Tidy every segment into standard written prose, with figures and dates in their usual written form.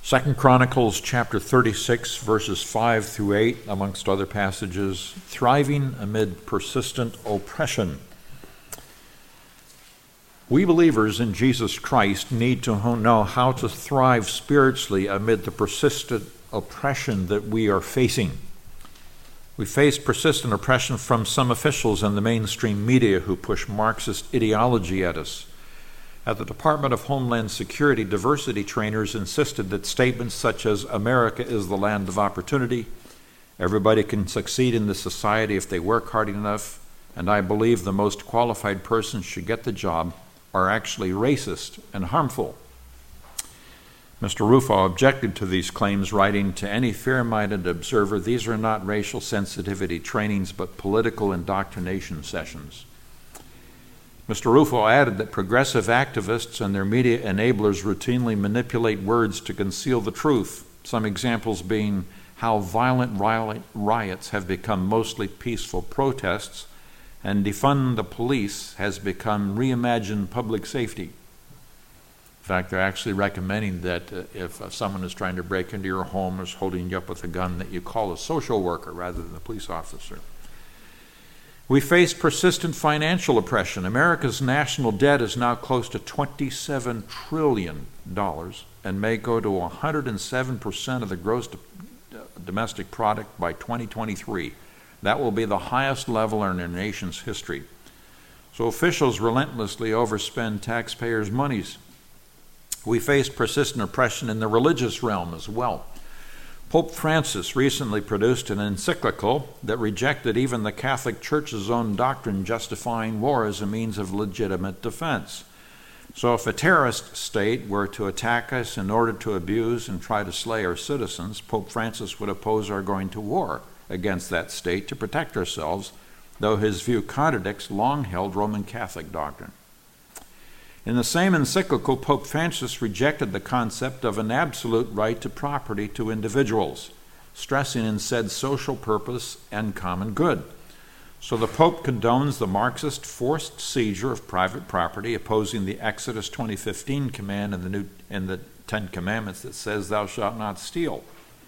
2 Chronicles chapter 36, verses 5 through 8, amongst other passages, thriving amid persistent oppression. We believers in Jesus Christ need to know how to thrive spiritually amid the persistent oppression that we are facing. We face persistent oppression from some officials in the mainstream media who push Marxist ideology at us. At the Department of Homeland Security, diversity trainers insisted that statements such as America is the land of opportunity, everybody can succeed in this society if they work hard enough, and I believe the most qualified person should get the job, are actually racist and harmful. Mr. Rufo objected to these claims, writing, "To any fair-minded observer, these are not racial sensitivity trainings, but political indoctrination sessions." Mr. Rufo added that progressive activists and their media enablers routinely manipulate words to conceal the truth, some examples being how violent riots have become mostly peaceful protests, and defund the police has become reimagined public safety. In fact, they're actually recommending that if someone is trying to break into your home or is holding you up with a gun, that you call a social worker rather than a police officer. We face persistent financial oppression. America's national debt is now close to $27 trillion and may go to 107% of the gross domestic product by 2023. That will be the highest level in our nation's history. So officials relentlessly overspend taxpayers' monies. We face persistent oppression in the religious realm as well. Pope Francis recently produced an encyclical that rejected even the Catholic Church's own doctrine justifying war as a means of legitimate defense. So if a terrorist state were to attack us in order to abuse and try to slay our citizens, Pope Francis would oppose our going to war against that state to protect ourselves, though his view contradicts long-held Roman Catholic doctrine. In the same encyclical, Pope Francis rejected the concept of an absolute right to property to individuals, stressing instead social purpose and common good. So the Pope condones the Marxist forced seizure of private property, opposing the Exodus 20:15 command in the Ten Commandments that says, "Thou shalt not steal."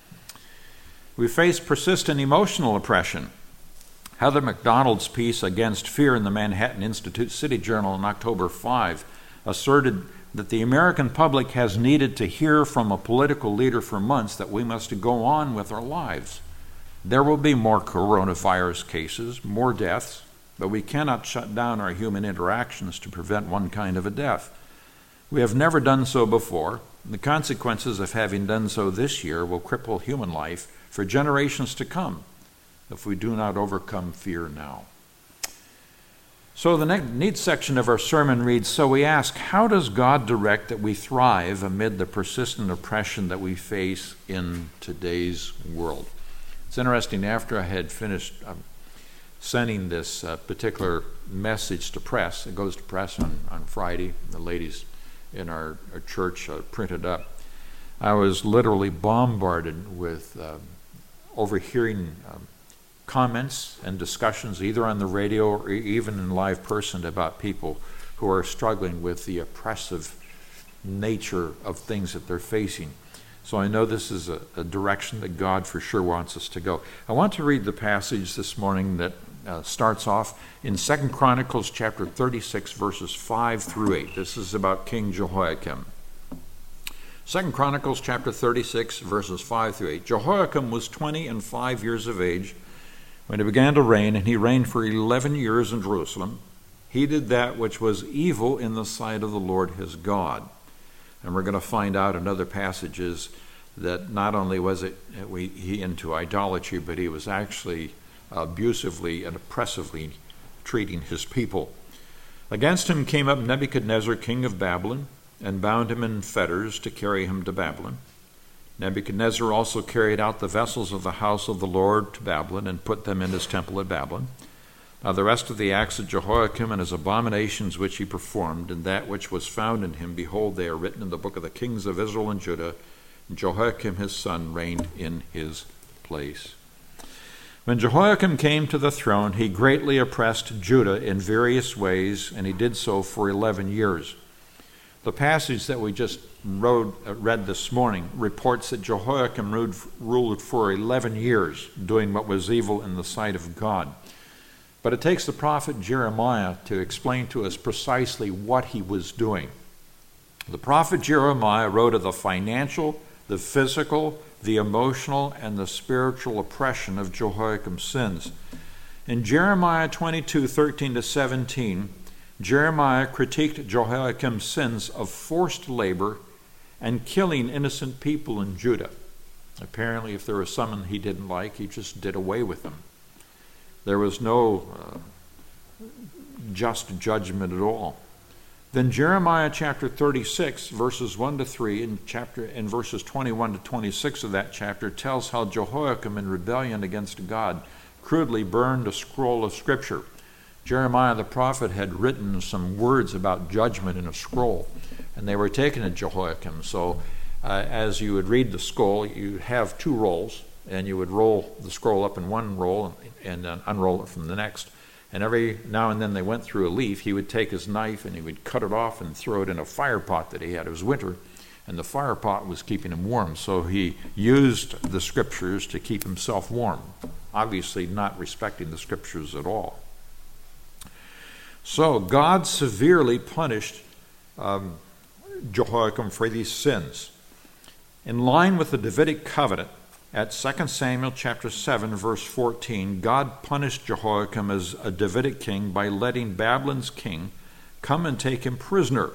We face persistent emotional oppression. Heather McDonald's piece against fear in the Manhattan Institute City Journal on October 5 asserted that the American public has needed to hear from a political leader for months that we must go on with our lives. There will be more coronavirus cases, more deaths, but we cannot shut down our human interactions to prevent one kind of a death. We have never done so before. The consequences of having done so this year will cripple human life for generations to come if we do not overcome fear now. So the next section of our sermon reads, "So we ask, how does God direct that we thrive amid the persistent oppression that we face in today's world?" It's interesting, after I had finished sending this particular message to press, it goes to press on Friday, the ladies in our church printed up, I was literally bombarded with overhearing comments and discussions either on the radio or even in live person about people who are struggling with the oppressive nature of things that they're facing. So I know this is a direction that God for sure wants us to go. I want to read the passage this morning that starts off in 2 Chronicles chapter 36, verses 5 through 8. This is about King Jehoiakim. 2 Chronicles chapter 36, verses 5 through 8. Jehoiakim was 25 years of age when he began to reign, and he reigned for 11 years in Jerusalem. He did that which was evil in the sight of the Lord his God. And we're going to find out in other passages that not only was he into idolatry, but he was actually abusively and oppressively treating his people. Against him came up Nebuchadnezzar, king of Babylon, and bound him in fetters to carry him to Babylon. Nebuchadnezzar also carried out the vessels of the house of the Lord to Babylon and put them in his temple at Babylon. Now the rest of the acts of Jehoiakim and his abominations which he performed, and that which was found in him, behold, they are written in the book of the kings of Israel and Judah. And Jehoiakim his son reigned in his place. When Jehoiakim came to the throne, he greatly oppressed Judah in various ways, and he did so for 11 years. The passage that we just read this morning reports that Jehoiakim ruled for 11 years, doing what was evil in the sight of God. But it takes the prophet Jeremiah to explain to us precisely what he was doing. The prophet Jeremiah wrote of the financial, the physical, the emotional, and the spiritual oppression of Jehoiakim's sins. In Jeremiah 22:13-17, Jeremiah critiqued Jehoiakim's sins of forced labor and killing innocent people in Judah. Apparently, if there was someone he didn't like, he just did away with them. There was no just judgment at all. Then Jeremiah chapter 36, verses 1-3, and verses 21-26 of that chapter tells how Jehoiakim, in rebellion against God, crudely burned a scroll of Scripture. Jeremiah the prophet had written some words about judgment in a scroll, and they were taken to Jehoiakim. So as you would read the scroll, you have two rolls, and you would roll the scroll up in one roll and unroll it from the next. And every now and then they went through a leaf. He would take his knife and he would cut it off and throw it in a fire pot that he had. It was winter, and the fire pot was keeping him warm. So he used the Scriptures to keep himself warm, obviously not respecting the Scriptures at all. So God severely punished Jehoiakim for these sins. In line with the Davidic covenant, at 2 Samuel chapter 7, verse 14, God punished Jehoiakim as a Davidic king by letting Babylon's king come and take him prisoner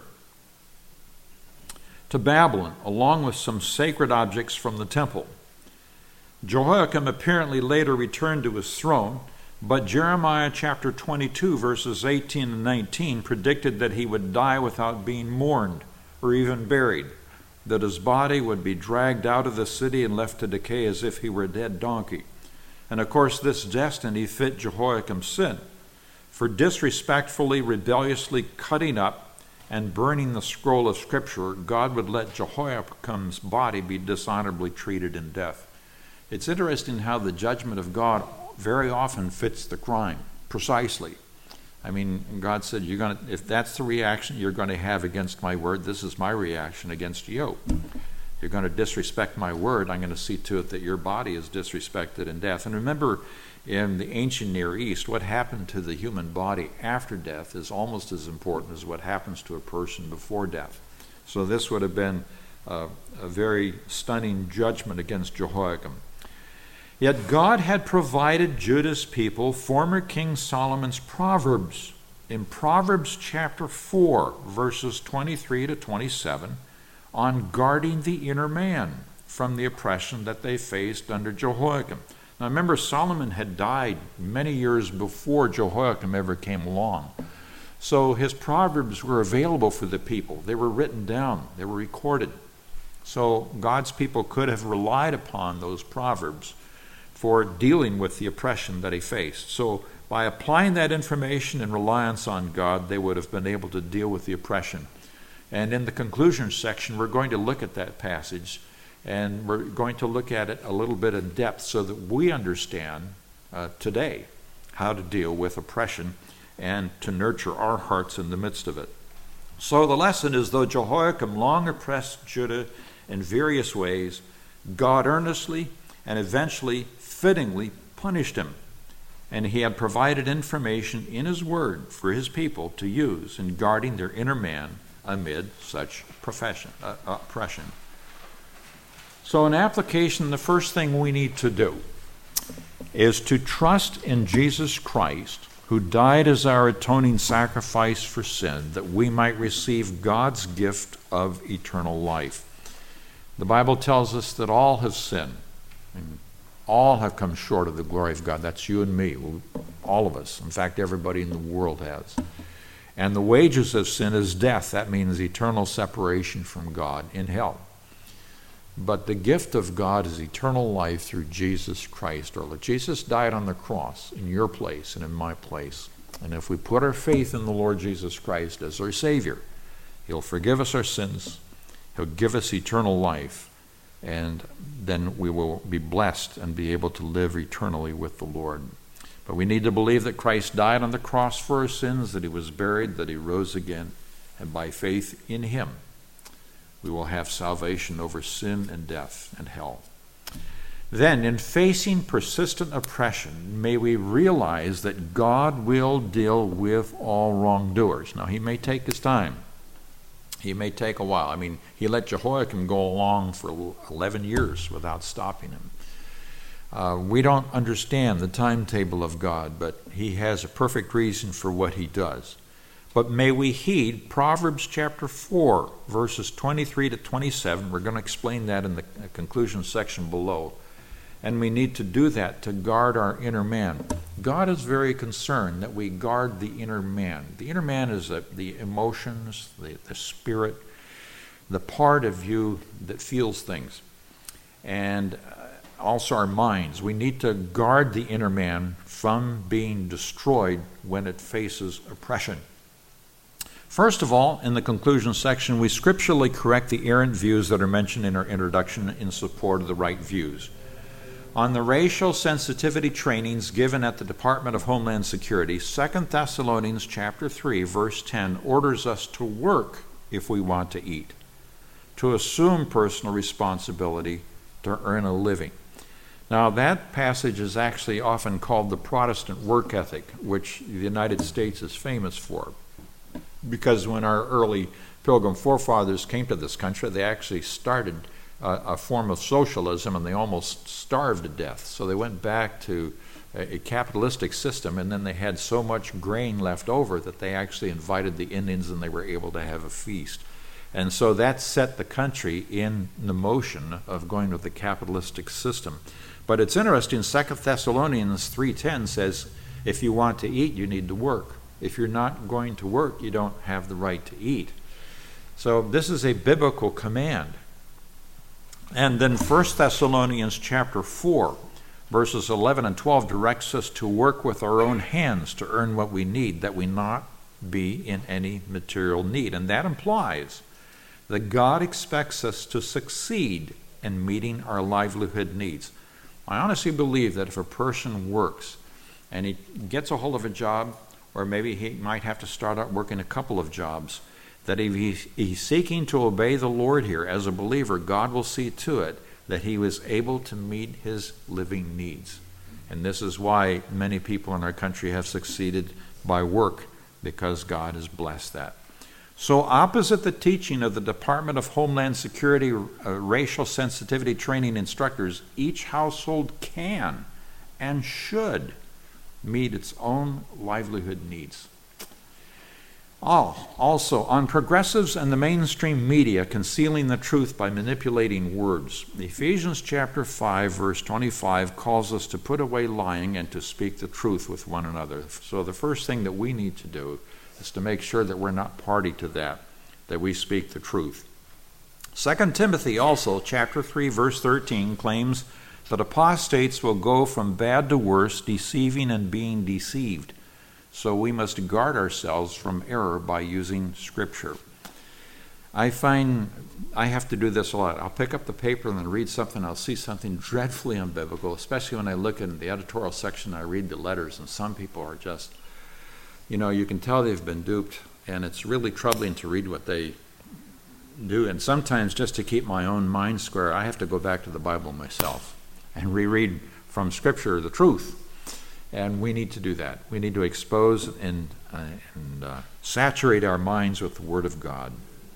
to Babylon, along with some sacred objects from the temple. Jehoiakim apparently later returned to his throne, but Jeremiah chapter 22, verses 18 and 19 predicted that he would die without being mourned or even buried, that his body would be dragged out of the city and left to decay as if he were a dead donkey. And of course, this destiny fit Jehoiakim's sin. For disrespectfully, rebelliously cutting up and burning the scroll of Scripture, God would let Jehoiakim's body be dishonorably treated in death. It's interesting how the judgment of God very often fits the crime, precisely. I mean, God said, if that's the reaction you're going to have against my word, this is my reaction against you. You're going to disrespect my word, I'm going to see to it that your body is disrespected in death. And remember, in the ancient Near East, what happened to the human body after death is almost as important as what happens to a person before death. So this would have been a very stunning judgment against Jehoiakim. Yet God had provided Judah's people former King Solomon's Proverbs. In Proverbs chapter 4, verses 23-27, on guarding the inner man from the oppression that they faced under Jehoiakim. Now remember, Solomon had died many years before Jehoiakim ever came along. So his Proverbs were available for the people. They were written down. They were recorded. So God's people could have relied upon those Proverbs for dealing with the oppression that he faced. So by applying that information and reliance on God, they would have been able to deal with the oppression. And in the conclusion section, we're going to look at that passage, and we're going to look at it a little bit in depth so that we understand today how to deal with oppression and to nurture our hearts in the midst of it. So the lesson is, though Jehoiakim long oppressed Judah in various ways, God earnestly and eventually fittingly punished him, and he had provided information in his word for his people to use in guarding their inner man amid such oppression. So in application, the first thing we need to do is to trust in Jesus Christ, who died as our atoning sacrifice for sin, that we might receive God's gift of eternal life. The Bible tells us that all have sinned, and all have come short of the glory of God. That's you and me, all of us. In fact, everybody in the world has. And the wages of sin is death. That means eternal separation from God in hell. But the gift of God is eternal life through Jesus Christ our Lord. Jesus died on the cross in your place and in my place. And if we put our faith in the Lord Jesus Christ as our Savior, He'll forgive us our sins, He'll give us eternal life, and then we will be blessed and be able to live eternally with the Lord. But we need to believe that Christ died on the cross for our sins, that He was buried, that He rose again, And by faith in him, we will have salvation over sin and death and hell. Then, in facing persistent oppression, may we realize that God will deal with all wrongdoers. Now, he may take his time. He may take a while. I mean, he let Jehoiakim go along for 11 years without stopping him. We don't understand the timetable of God, but he has a perfect reason for what he does. But may we heed Proverbs chapter 4, verses 23 to 27. We're going to explain that in the conclusion section below. And we need to do that to guard our inner man. God is very concerned that we guard the inner man. The inner man is the emotions, the spirit, the part of you that feels things, and also our minds. We need to guard the inner man from being destroyed when it faces oppression. First of all, in the conclusion section, we scripturally correct the errant views that are mentioned in our introduction in support of the right views. On the racial sensitivity trainings given at the Department of Homeland Security, 2 Thessalonians chapter 3, verse 10 orders us to work if we want to eat, to assume personal responsibility to earn a living. Now, that passage is actually often called the Protestant work ethic, which the United States is famous for. Because when our early Pilgrim forefathers came to this country, they actually started a form of socialism, and they almost starved to death. So they went back to a capitalistic system, and then they had so much grain left over that they actually invited the Indians, and they were able to have a feast. And so that set the country in the motion of going with the capitalistic system. But it's interesting, 2 Thessalonians 3:10 says, if you want to eat, you need to work. If you're not going to work, you don't have the right to eat. So this is a biblical command. And then 1 Thessalonians chapter 4, verses 11 and 12 directs us to work with our own hands to earn what we need, that we not be in any material need. And that implies that God expects us to succeed in meeting our livelihood needs. I honestly believe that if a person works and he gets a hold of a job, or maybe he might have to start out working a couple of jobs, that if he's seeking to obey the Lord here as a believer, God will see to it that he was able to meet his living needs. And this is why many people in our country have succeeded by work, because God has blessed that. So opposite the teaching of the Department of Homeland Security racial sensitivity training instructors, each household can and should meet its own livelihood needs. Also, on progressives and the mainstream media concealing the truth by manipulating words, Ephesians chapter 5, verse 25 calls us to put away lying and to speak the truth with one another. So the first thing that we need to do is to make sure that we're not party to that we speak the truth. 2 Timothy also, chapter 3, verse 13, claims that apostates will go from bad to worse, deceiving and being deceived. So we must guard ourselves from error by using Scripture. I find I have to do this a lot. I'll pick up the paper and then read something. I'll see something dreadfully unbiblical, especially when I look in the editorial section. I read the letters, and some people are just, you can tell they've been duped, and it's really troubling to read what they do. And sometimes, just to keep my own mind square, I have to go back to the Bible myself and reread from Scripture the truth. And we need to do that. We need to expose and saturate our minds with the Word of God.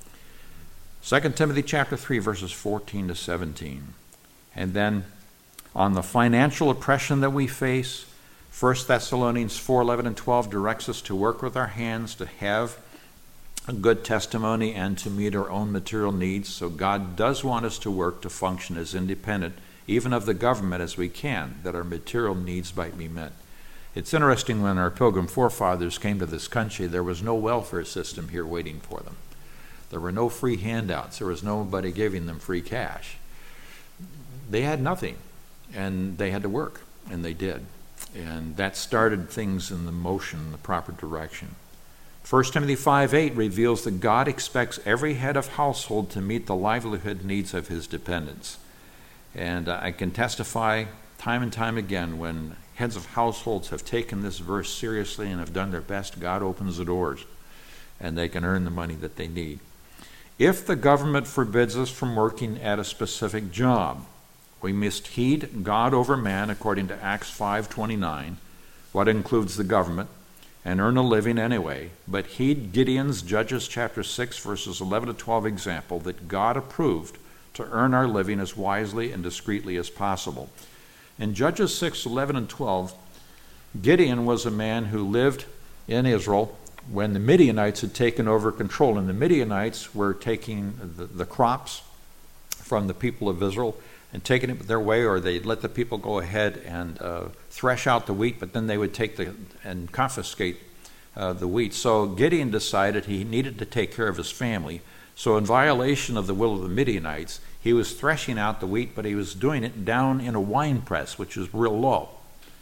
2 Timothy chapter 3, verses 14 to 17. And then on the financial oppression that we face, 1 Thessalonians 4, 11 and 12 directs us to work with our hands, to have a good testimony, and to meet our own material needs. So God does want us to work to function as independent, even of the government, as we can, that our material needs might be met. It's interesting, when our Pilgrim forefathers came to this country, there was no welfare system here waiting for them. There were no free handouts. There was nobody giving them free cash. They had nothing, and they had to work, and they did. And that started things in the motion, in the proper direction. 1 Timothy 5:8 reveals that God expects every head of household to meet the livelihood needs of his dependents. And I can testify time and time again, when heads of households have taken this verse seriously and have done their best, God opens the doors. and they can earn the money that they need. If the government forbids us from working at a specific job, we must heed God over man according to Acts 5:29, what includes the government, and earn a living anyway, but heed Gideon's Judges chapter 6 verses 11 to 12 example that God approved to earn our living as wisely and discreetly as possible. In Judges 6:11 and 12, Gideon was a man who lived in Israel when the Midianites had taken over control, and the Midianites were taking the crops from the people of Israel and taking it their way, or they'd let the people go ahead and thresh out the wheat, but then they would take and confiscate the wheat. So Gideon decided he needed to take care of his family. So in violation of the will of the Midianites, he was threshing out the wheat, but he was doing it down in a wine press, which is real low.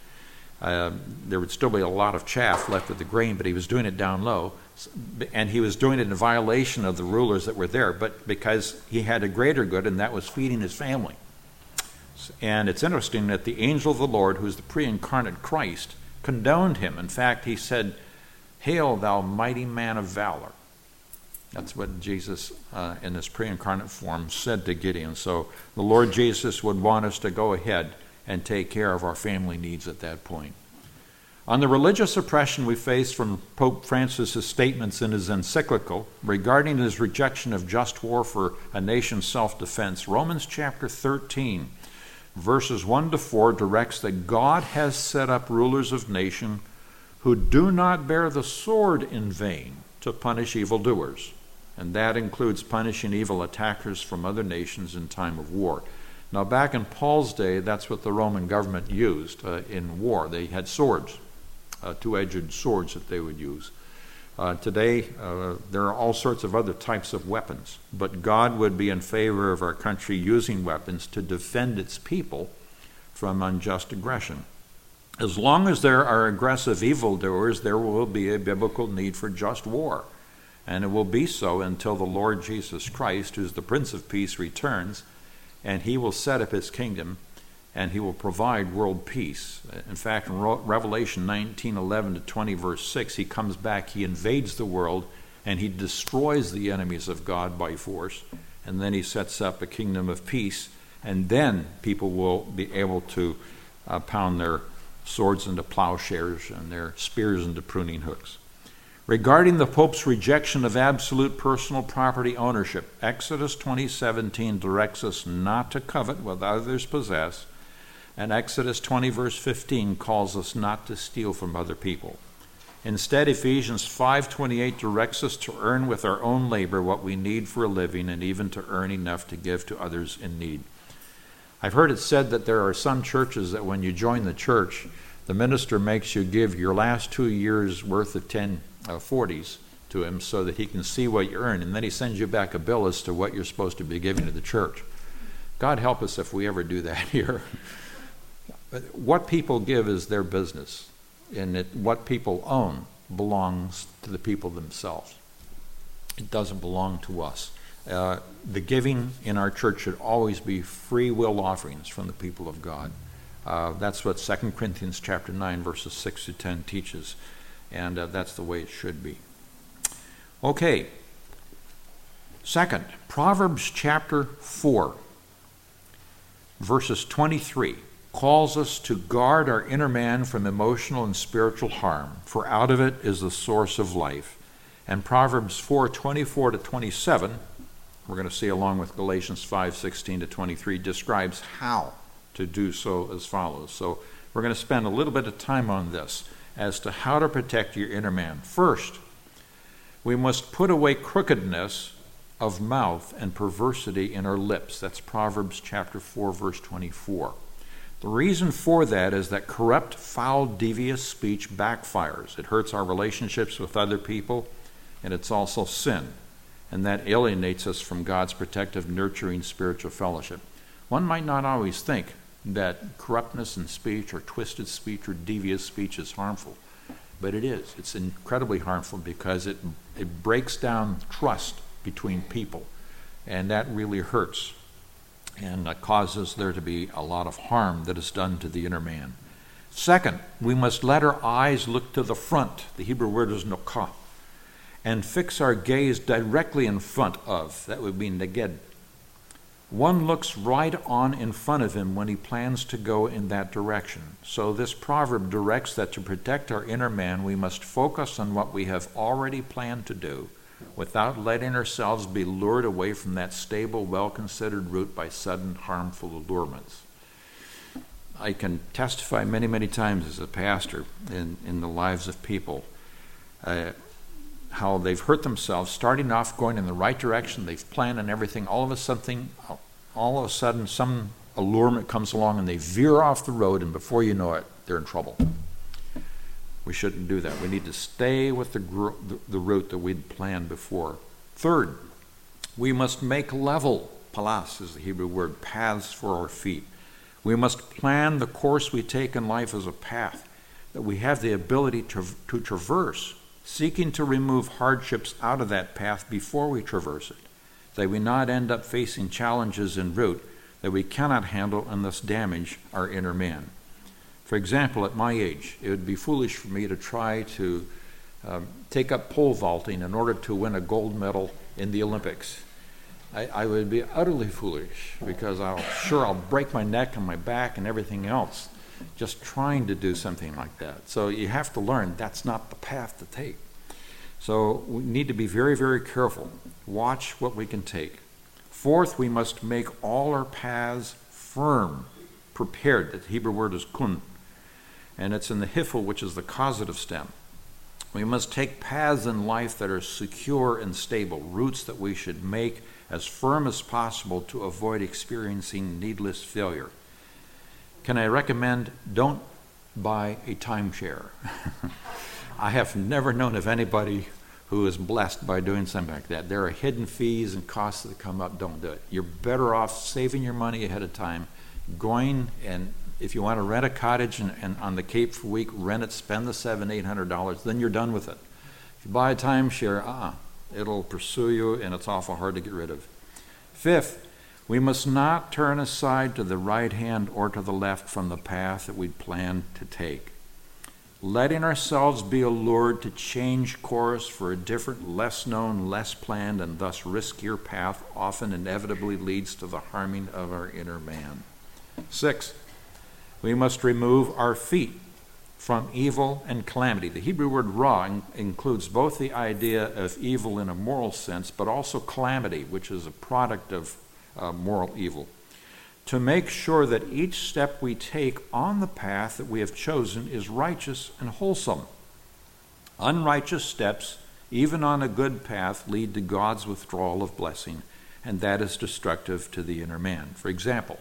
There would still be a lot of chaff left of the grain, but he was doing it down low, and he was doing it in violation of the rulers that were there, but because he had a greater good, and that was feeding his family. And it's interesting that the angel of the Lord, who's the pre-incarnate Christ, condoned him. In fact, he said, "Hail, thou mighty man of valor." That's what Jesus, in his pre-incarnate form, said to Gideon. So the Lord Jesus would want us to go ahead and take care of our family needs at that point. On the religious oppression we face from Pope Francis' statements in his encyclical regarding his rejection of just war for a nation's self-defense, Romans chapter 13, verses 1 to 4 directs that God has set up rulers of nation who do not bear the sword in vain to punish evildoers, and that includes punishing evil attackers from other nations in time of war. Now, back in Paul's day, that's what the Roman government used in war. They had swords, two-edged swords that they would use. Today, there are all sorts of other types of weapons, but God would be in favor of our country using weapons to defend its people from unjust aggression. As long as there are aggressive evildoers, there will be a biblical need for just war, and it will be so until the Lord Jesus Christ, who's the Prince of Peace, returns, and he will set up his kingdom, and he will provide world peace. In fact, in Revelation 19:11 to 20, verse 6, he comes back, he invades the world, and he destroys the enemies of God by force, and then he sets up a kingdom of peace, and then people will be able to pound their swords into plowshares and their spears into pruning hooks. Regarding the Pope's rejection of absolute personal property ownership, Exodus 20:17 directs us not to covet what others possess, and Exodus 20 verse 15 calls us not to steal from other people. Instead, Ephesians 5:28 directs us to earn with our own labor what we need for a living, and even to earn enough to give to others in need. I've heard it said that there are some churches that when you join the church, the minister makes you give your last 2 years' worth of 1040s to him so that he can see what you earn, and then he sends you back a bill as to what you're supposed to be giving to the church. God help us if we ever do that here. What people give is their business, and what people own belongs to the people themselves. It doesn't belong to us. The giving in our church should always be free will offerings from the people of God. That's what 2 Corinthians chapter 9 verses 6 to 10 teaches, and that's the way it should be. Okay. Second, Proverbs chapter 4 verses 23 calls us to guard our inner man from emotional and spiritual harm, for out of it is the source of life. And Proverbs 4:24 to 27, we're going to see along with Galatians 5:16 to 23, describes how to do so as follows. So we're going to spend a little bit of time on this as to how to protect your inner man. First, we must put away crookedness of mouth and perversity in our lips. That's Proverbs chapter 4, verse 24. The reason for that is that corrupt, foul, devious speech backfires. It hurts our relationships with other people, and it's also sin. And that alienates us from God's protective, nurturing spiritual fellowship. One might not always think that corruptness in speech or twisted speech or devious speech is harmful, but it is. It's incredibly harmful because it breaks down trust between people, and that really hurts and causes there to be a lot of harm that is done to the inner man. Second, we must let our eyes look to the front. The Hebrew word is nokah. and fix our gaze directly in front of. That would be neged. One looks right on in front of him when he plans to go in that direction. So this proverb directs that to protect our inner man, we must focus on what we have already planned to do without letting ourselves be lured away from that stable, well-considered route by sudden, harmful allurements. I can testify many, many times as a pastor in the lives of people how they've hurt themselves starting off going in the right direction. They've planned and everything. All of a sudden, some allurement comes along and they veer off the road, and before you know it, they're in trouble. We shouldn't do that. We need to stay with the route that we'd planned before. Third, we must make level, palas is the Hebrew word, paths for our feet. We must plan the course we take in life as a path that we have the ability to traverse, seeking to remove hardships out of that path before we traverse it, that we not end up facing challenges en route that we cannot handle and thus damage our inner man. For example, at my age, it would be foolish for me to try to take up pole vaulting in order to win a gold medal in the Olympics. I would be utterly foolish because I'll break my neck and my back and everything else just trying to do something like that. So you have to learn that's not the path to take. So we need to be very, very careful. Watch what we can take. Fourth, we must make all our paths firm, prepared. The Hebrew word is kun, and it's in the hifel, which is the causative stem. We must take paths in life that are secure and stable, routes that we should make as firm as possible to avoid experiencing needless failure. Can I recommend don't buy a timeshare? I have never known of anybody who is blessed by doing something like that. There are hidden fees and costs that come up. Don't do it. You're better off saving your money ahead of time, going, and if you want to rent a cottage and on the Cape for a week, rent it, spend the $700-800, then you're done with it. If you buy a timeshare, it'll pursue you and it's awful hard to get rid of. Fifth, we must not turn aside to the right hand or to the left from the path that we'd planned to take. Letting ourselves be allured to change course for a different, less known, less planned, and thus riskier path often inevitably leads to the harming of our inner man. Sixth, we must remove our feet from evil and calamity. The Hebrew word ra includes both the idea of evil in a moral sense, but also calamity, which is a product of moral evil, to make sure that each step we take on the path that we have chosen is righteous and wholesome. Unrighteous steps, even on a good path, lead to God's withdrawal of blessing, and that is destructive to the inner man. For example,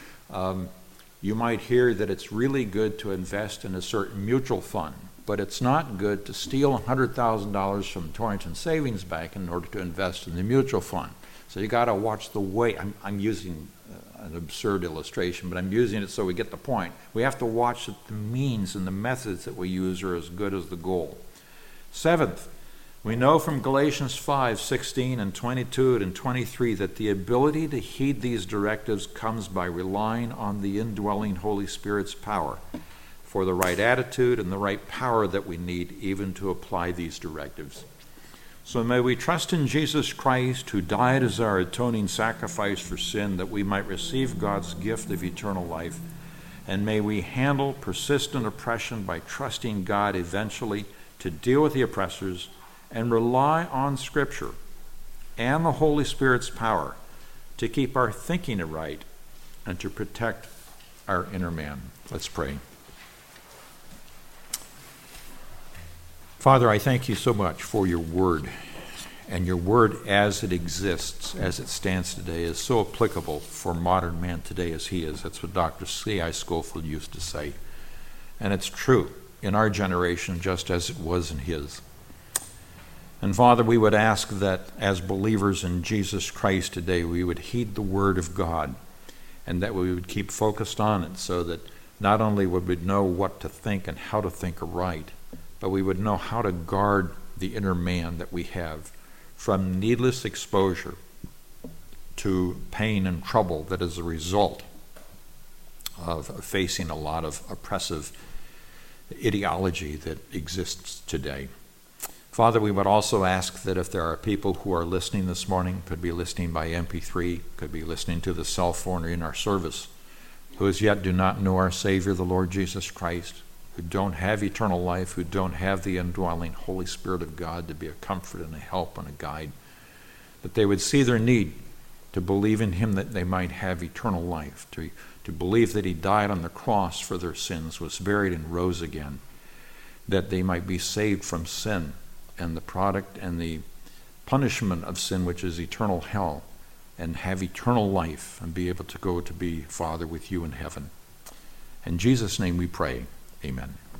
you might hear that it's really good to invest in a certain mutual fund, but it's not good to steal $100,000 from Torrington Savings Bank in order to invest in the mutual fund. So you got to watch the way. I'm using an absurd illustration, but I'm using it so we get the point. We have to watch that the means and the methods that we use are as good as the goal. Seventh, we know from Galatians 5:16 and 22 and 23 that the ability to heed these directives comes by relying on the indwelling Holy Spirit's power for the right attitude and the right power that we need even to apply these directives. So may we trust in Jesus Christ, who died as our atoning sacrifice for sin, that we might receive God's gift of eternal life. And may we handle persistent oppression by trusting God eventually to deal with the oppressors and rely on Scripture and the Holy Spirit's power to keep our thinking right and to protect our inner man. Let's pray. Father, I thank you so much for your word, and your word as it exists, as it stands today, is so applicable for modern man today as he is. That's what Dr. C.I. Scofield used to say. And it's true in our generation just as it was in his. And Father, we would ask that as believers in Jesus Christ today, we would heed the word of God and that we would keep focused on it so that not only would we know what to think and how to think aright, but we would know how to guard the inner man that we have from needless exposure to pain and trouble that is a result of facing a lot of oppressive ideology that exists today. Father, we would also ask that if there are people who are listening this morning, could be listening by MP3, could be listening to the cell phone or in our service, who as yet do not know our Savior, the Lord Jesus Christ, who don't have eternal life, who don't have the indwelling Holy Spirit of God to be a comfort and a help and a guide, that they would see their need to believe in him that they might have eternal life, to believe that he died on the cross for their sins, was buried and rose again, that they might be saved from sin and the product and the punishment of sin, which is eternal hell, and have eternal life and be able to go to be Father with you in heaven. In Jesus' name we pray. Amen.